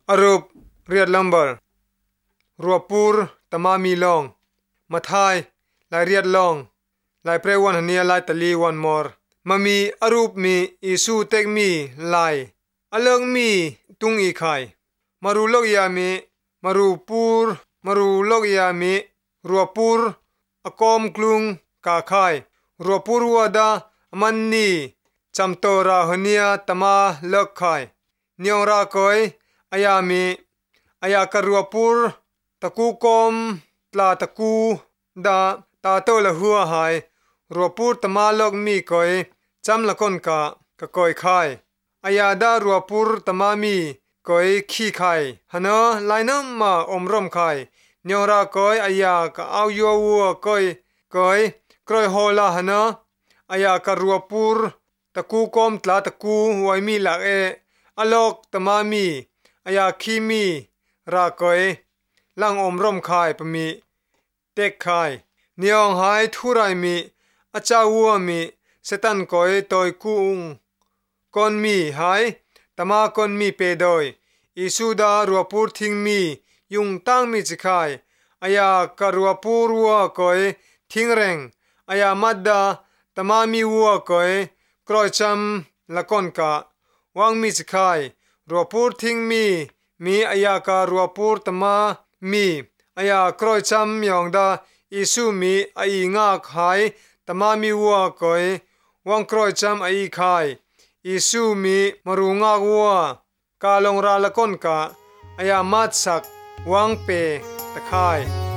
อรูปเรียดลัมเบอร์รัวปูร์ตมามีลองมาทายลายเรียดลองลายเปรวันหันเนียลายตะลีวันมอร์มามีอรูปมีอิสูเต็กมีลายอเลิงมีตุงอีไข่มารูโลกยามีมารูปูร์มารูโลกยามีรัวปูร์อกอมกลุงกาไข่รัวปูร์วัวดามันนีจำโตราหันเนียตมาเลิกไข่เนียงราคอยอายามีอายากรัวปูร์ตะกูกอมตลาตะกูดาตาโตละหัวหายรัวปูร์ตมาเลิกมีคอยจำละคนกะคอยไข่อายาดารัวปูร์ตมามีคอยขี้ไข่ฮะเนอไลน้ำมาอมร่มไข่เนียงราคอยอายากะเอายัววัวคอยกรอยโฮลาฮะเนออายากรัวปูร์ตะกูกอมตลาตะกูไว้มีหลักอลอกตมามีอายาคีมีรากอยลังอมร่มคายปมีเต็กคายเนียงหายทุไรมีอาจาวัวมีเซตันกอยตอยกุงกอนมีหายตมากอนมีเปดอยอิสุดารัวปูร์ทิ้งมียุงตั้งมีจิคายอายากรัวปูรัวกอยทิ้งแรงอายามัดดาตมามีวัวกอยกรอยจำละกอนกะวางมีจิคายรัวปูร์ทิ้งมีอายาการัวปูร์ตมามีอายากรอยจำยองดาอิสุมีอายงากหายตมามีวัวกอยวังกรอยจำอายขายอิสุมีมารุงากวัวกาลงราละก้นกะอายามัดสักวังเปตะคาย